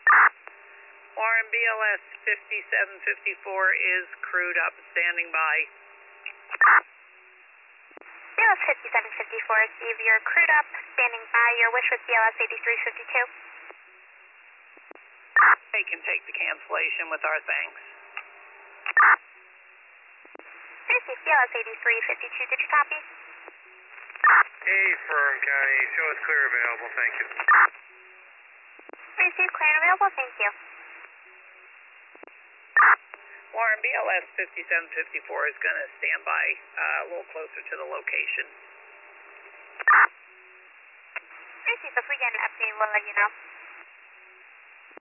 Warren, BLS 5754 is crewed up, standing by. BLS 5754, Steve, you're crewed up, standing by. Your wish with BLS 8352. They can take the cancellation with our thanks. Receive BLS 8352, did you copy? Hey, Fern County, show us clear available, thank you. Receive clear and available, thank you. Warren, BLS 5754 is going to stand by a little closer to the location. Receive, if we get an update, we'll let you know.